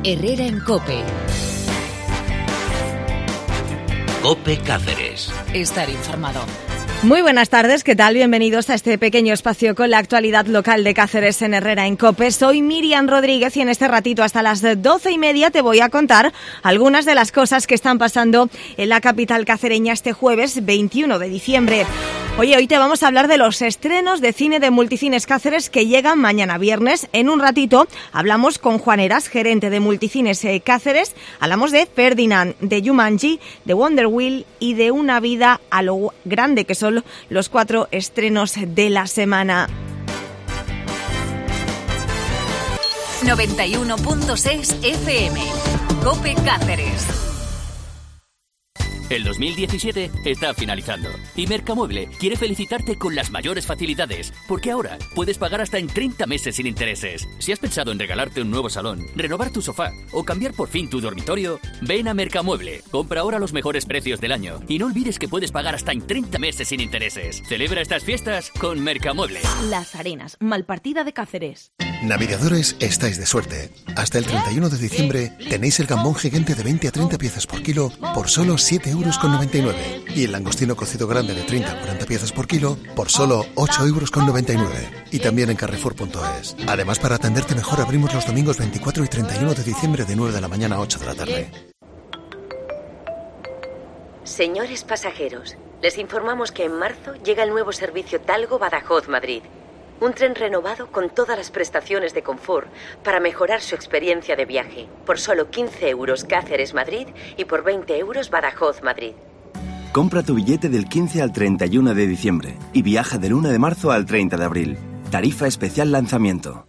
Herrera en COPE. COPE Cáceres. Estar informado. Muy buenas tardes, ¿qué tal? Bienvenidos a este pequeño espacio con la actualidad local de Cáceres en Herrera en COPE. Soy Miriam Rodríguez y en este ratito hasta las 12:30 te voy a contar algunas de las cosas que están pasando en la capital cacereña este jueves 21 de diciembre. Oye, hoy te vamos a hablar de los estrenos de cine de Multicines Cáceres que llegan mañana viernes. En un ratito hablamos con Juan Heras, gerente de Multicines Cáceres. Hablamos de Ferdinand, de Jumanji, de Wonder Wheel y de Una vida a lo grande, que son los 4 estrenos de la semana. 91.6 FM. COPE Cáceres. El 2017 está finalizando y Mercamueble quiere felicitarte con las mayores facilidades, porque ahora puedes pagar hasta en 30 meses sin intereses. Si has pensado en regalarte un nuevo salón, renovar tu sofá o cambiar por fin tu dormitorio, ven a Mercamueble. Compra ahora los mejores precios del año y no olvides que puedes pagar hasta en 30 meses sin intereses. Celebra estas fiestas con Mercamueble. Las Arenas, Malpartida de Cáceres. Navidadores, estáis de suerte. Hasta el 31 de diciembre tenéis el gambón gigante de 20 a 30 piezas por kilo por solo 7,99 € y el langostino cocido grande de 30 a 40 piezas por kilo por solo 8,99 € y también en Carrefour.es. Además, para atenderte mejor abrimos los domingos 24 y 31 de diciembre de 9 de la mañana a 8 de la tarde. Señores pasajeros, les informamos que en marzo llega el nuevo servicio Talgo-Badajoz-Madrid. Un tren renovado con todas las prestaciones de confort para mejorar su experiencia de viaje. Por solo 15 € Cáceres-Madrid y por 20 € Badajoz-Madrid. Compra tu billete del 15 al 31 de diciembre y viaja del 1 de marzo al 30 de abril. Tarifa especial lanzamiento.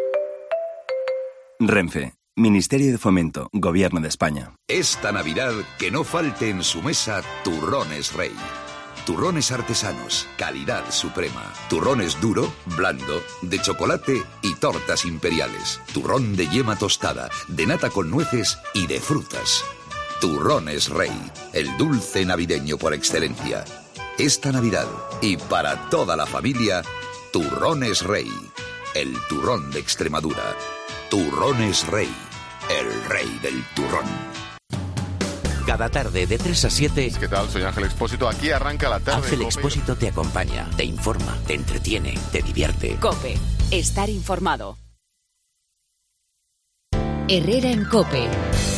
Renfe. Ministerio de Fomento, Gobierno de España. Esta Navidad que no falte en su mesa Turrones Rey. Turrones artesanos, calidad suprema. Turrones duro, blando, de chocolate y tortas imperiales. Turrón de yema tostada, de nata con nueces y de frutas. Turrones Rey, el dulce navideño por excelencia. Esta Navidad y para toda la familia, Turrones Rey, el turrón de Extremadura. Turrones Rey, el rey del turrón. Cada tarde de 3 a 7... ¿Qué tal? Soy Ángel Expósito. Aquí arranca la tarde. Ángel Expósito te acompaña, te informa, te entretiene, te divierte. COPE. Estar informado. Herrera en COPE.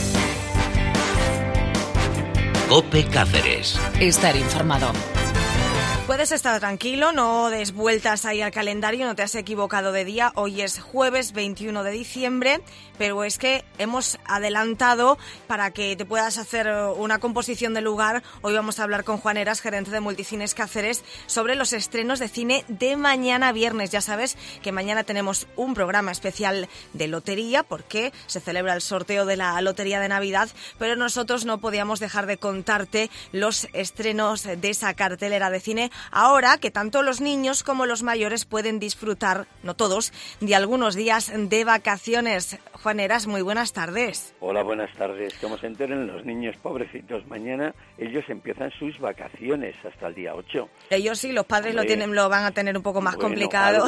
COPE Cáceres. Estar informado. Puedes estar tranquilo, no des vueltas ahí al calendario, no te has equivocado de día. Hoy es jueves 21 de diciembre, pero es que hemos adelantado para que te puedas hacer una composición del lugar. Hoy vamos a hablar con Juan Heras, gerente de Multicines Cáceres, sobre los estrenos de cine de mañana viernes. Ya sabes que mañana tenemos un programa especial de lotería porque se celebra el sorteo de la Lotería de Navidad, pero nosotros no podíamos dejar de contarte los estrenos de esa cartelera de cine. Ahora que tanto los niños como los mayores pueden disfrutar, no todos, de algunos días de vacaciones. Juan Heras, muy buenas tardes. Hola, buenas tardes. Como se enteren los niños pobrecitos, mañana ellos empiezan sus vacaciones hasta el día 8. Ellos sí, los padres lo van a tener un poco más complicado.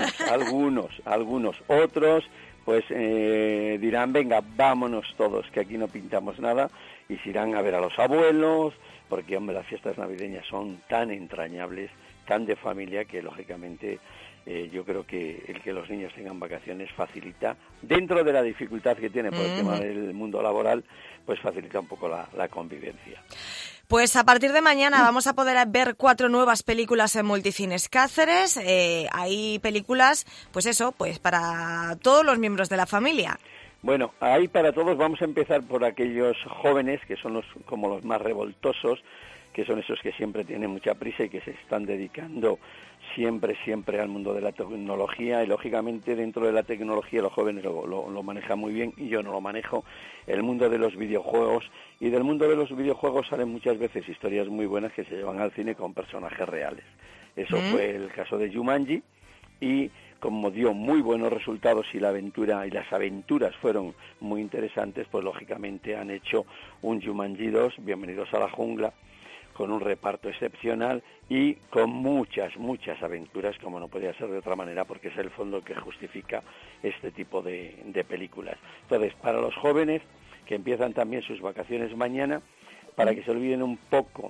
Algunos. Otros pues dirán, venga, vámonos todos, que aquí no pintamos nada, y se irán a ver a los abuelos, porque, hombre, las fiestas navideñas son tan entrañables, tan de familia, que, lógicamente, yo creo que el que los niños tengan vacaciones facilita, dentro de la dificultad que tiene por el tema del mundo laboral, pues facilita un poco la convivencia. Pues a partir de mañana vamos a poder ver 4 nuevas películas en Multicines Cáceres. Hay películas, pues para todos los miembros de la familia. Bueno, ahí para todos. Vamos a empezar por aquellos jóvenes que son como los más revoltosos, que son esos que siempre tienen mucha prisa y que se están dedicando siempre al mundo de la tecnología, y lógicamente dentro de la tecnología los jóvenes lo manejan muy bien y yo no lo manejo. El mundo de los videojuegos, y del mundo de los videojuegos salen muchas veces historias muy buenas que se llevan al cine con personajes reales. Eso fue el caso de Jumanji, y como dio muy buenos resultados y las aventuras fueron muy interesantes, pues lógicamente han hecho un Jumanji 2, Bienvenidos a la Jungla, con un reparto excepcional y con muchas aventuras, como no podía ser de otra manera, porque es el fondo que justifica este tipo de películas. Entonces, para los jóvenes que empiezan también sus vacaciones mañana, para que se olviden un poco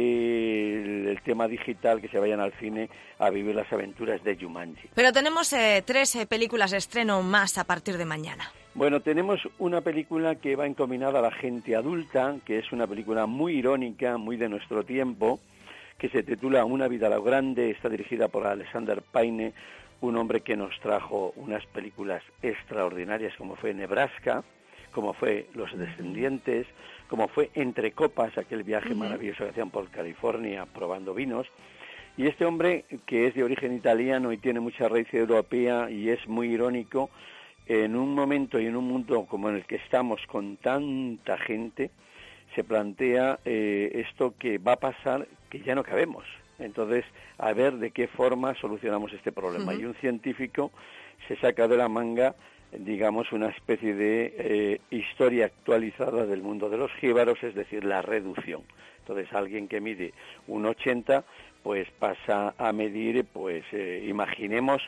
del tema digital, que se vayan al cine a vivir las aventuras de Jumanji. Pero tenemos 3 películas de estreno más a partir de mañana. Bueno, tenemos una película que va encaminada a la gente adulta, que es una película muy irónica, muy de nuestro tiempo, que se titula Una vida a lo grande. Está dirigida por Alexander Payne, un hombre que nos trajo unas películas extraordinarias como fue Nebraska, como fue Los Descendientes, como fue Entre Copas, aquel viaje maravilloso que hacían por California probando vinos. Y este hombre, que es de origen italiano y tiene mucha raíz europea y es muy irónico, en un momento y en un mundo como en el que estamos con tanta gente, se plantea esto que va a pasar, que ya no cabemos. Entonces, a ver de qué forma solucionamos este problema. Y un científico se saca de la manga, digamos, una especie de historia actualizada del mundo de los jíbaros, es decir, la reducción. Entonces, alguien que mide 1,80, pues pasa a medir, pues imaginemos,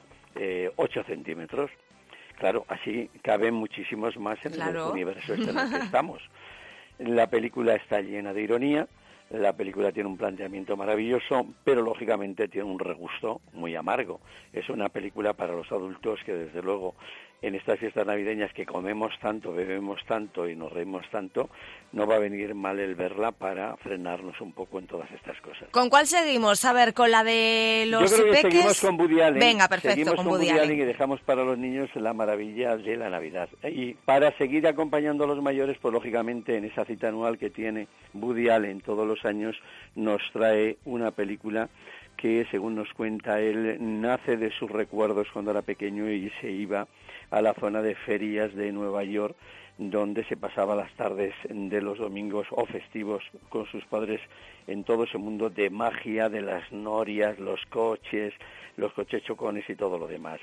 8 centímetros. Claro, así caben muchísimos más en el universo en el que estamos. La película está llena de ironía, la película tiene un planteamiento maravilloso, pero lógicamente tiene un regusto muy amargo. Es una película para los adultos que, desde luego, en estas fiestas navideñas que comemos tanto, bebemos tanto y nos reímos tanto, no va a venir mal el verla para frenarnos un poco en todas estas cosas. ¿Con cuál seguimos? A ver, ¿con la de los Yo creo que peques? Seguimos con Woody Allen. Venga, perfecto, seguimos con Woody Woody Allen y dejamos para los niños la maravilla de la Navidad. Y para seguir acompañando a los mayores, pues lógicamente en esa cita anual que tiene Woody Allen todos los años, nos trae una película que, según nos cuenta él, nace de sus recuerdos cuando era pequeño y se iba a la zona de ferias de Nueva York, donde se pasaba las tardes de los domingos o festivos con sus padres en todo ese mundo de magia, de las norias, los coches chocones y todo lo demás.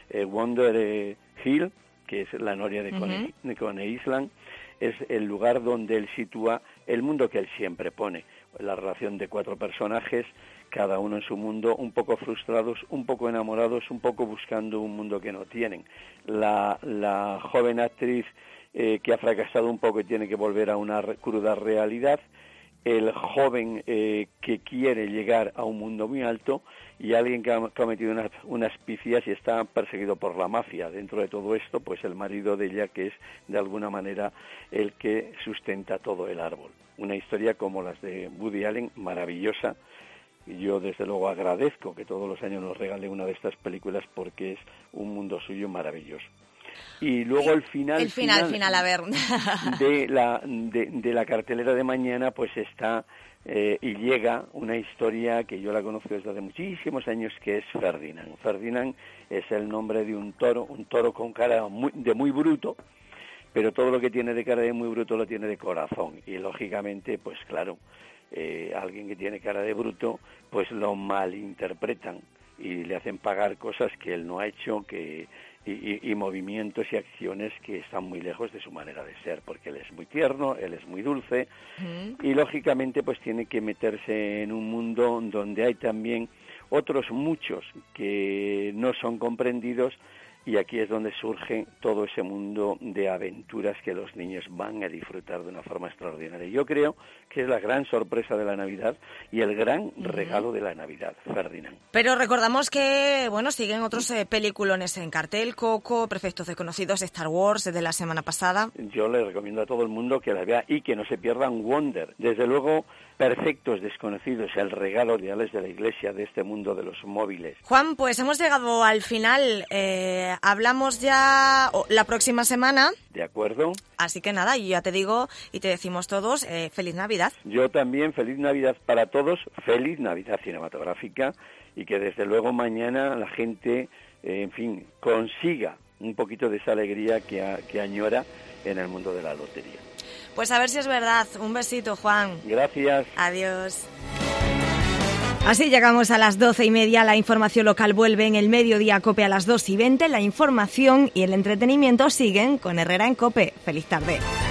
Wonder Hill, que es la noria de Coney Island, es el lugar donde él sitúa el mundo que él siempre pone, la relación de 4 personajes, cada uno en su mundo, un poco frustrados, un poco enamorados, un poco buscando un mundo que no tienen. La joven actriz que ha fracasado un poco y tiene que volver a una cruda realidad, el joven que quiere llegar a un mundo muy alto y alguien que ha cometido unas picias y está perseguido por la mafia. Dentro de todo esto, pues el marido de ella, que es de alguna manera el que sustenta todo el árbol. Una historia como las de Woody Allen, maravillosa. Yo desde luego agradezco que todos los años nos regale una de estas películas porque es un mundo suyo maravilloso. Y luego el final a ver. de la cartelera de mañana, pues está y llega una historia que yo la conozco desde hace muchísimos años, que es Ferdinand. Ferdinand es el nombre de un toro con cara de muy bruto, pero todo lo que tiene de cara de muy bruto lo tiene de corazón. Y lógicamente, pues claro, alguien que tiene cara de bruto, pues lo malinterpretan y le hacen pagar cosas que él no ha hecho, y movimientos y acciones que están muy lejos de su manera de ser, porque él es muy tierno, él es muy dulce, y lógicamente pues tiene que meterse en un mundo donde hay también otros muchos que no son comprendidos, y aquí es donde surge todo ese mundo de aventuras que los niños van a disfrutar de una forma extraordinaria. Yo creo que es la gran sorpresa de la Navidad y el gran regalo de la Navidad, Ferdinand. Pero recordamos que, bueno, siguen otros peliculones en cartel, Coco, Perfectos Desconocidos, Star Wars, de la semana pasada. Yo le recomiendo a todo el mundo que la vea y que no se pierdan Wonder. Desde luego, Perfectos Desconocidos, el regalo de Alex de la Iglesia de este mundo de los móviles. Juan, pues hemos llegado al final. Hablamos ya la próxima semana. De acuerdo. Así que nada, yo ya te digo y te decimos todos, feliz Navidad. Yo también, feliz Navidad para todos, feliz Navidad cinematográfica, y que desde luego mañana la gente, en fin, consiga un poquito de esa alegría que añora en el mundo de la lotería. Pues a ver si es verdad. Un besito, Juan. Gracias. Adiós. Así llegamos a las 12:30. La información local vuelve en el mediodía COPE a las 2:20. La información y el entretenimiento siguen con Herrera en COPE. Feliz tarde.